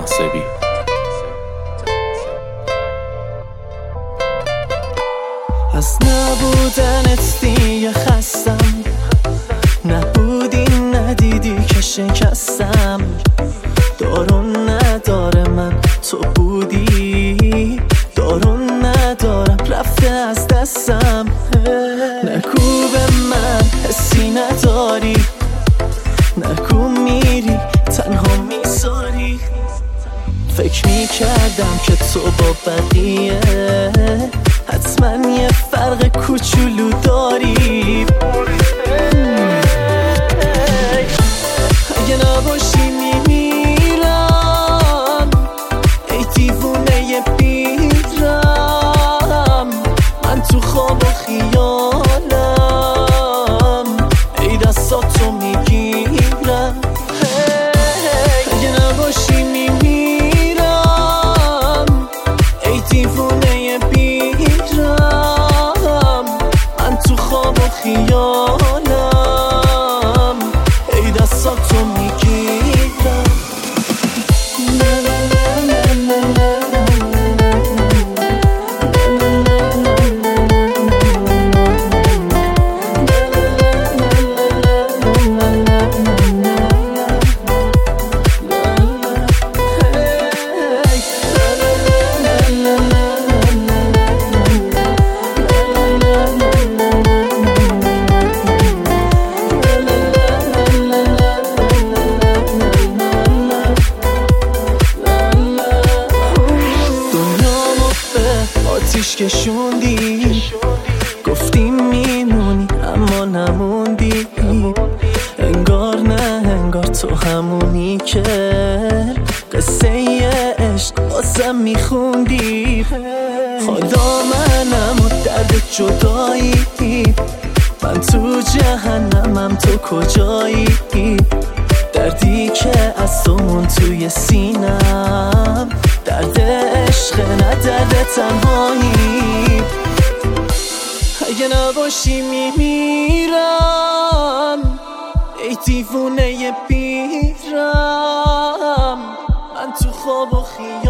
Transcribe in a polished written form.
ناصبی. از نبودنت دیگه خستم، نبودی ندیدی که شکستم. دارون نداره من تو بودی، دارون ندارم رفته از دستم. نگو به من حسی نداری، نگو میری تنها میذاری. فکر میکردم که تو با بقیه حتما یه فرق کوچولو داری. اگه نباشی میمیرم، ای دیوونه بیرم. من تو خواب و خیالم، ای دستاتو میگیرم. اگه نباشی میمیرم، ای دیوونه بیرم. من تو خواب و خیالم، ای دستاتو میگیرم. آتیش کشوندی، گفتی میمونی اما نموندی. انگار نه انگار تو همونی که قصه عشق بازم میخوندی. حالا منم و درد جدایی، من تو جهنمم تو کجایی. دردی که از تو مون توی سینم، درد عشق نه درد تنهایی. اگه نباشی میمیرم، ای دیوونه بیرم. من تو خواب و خیال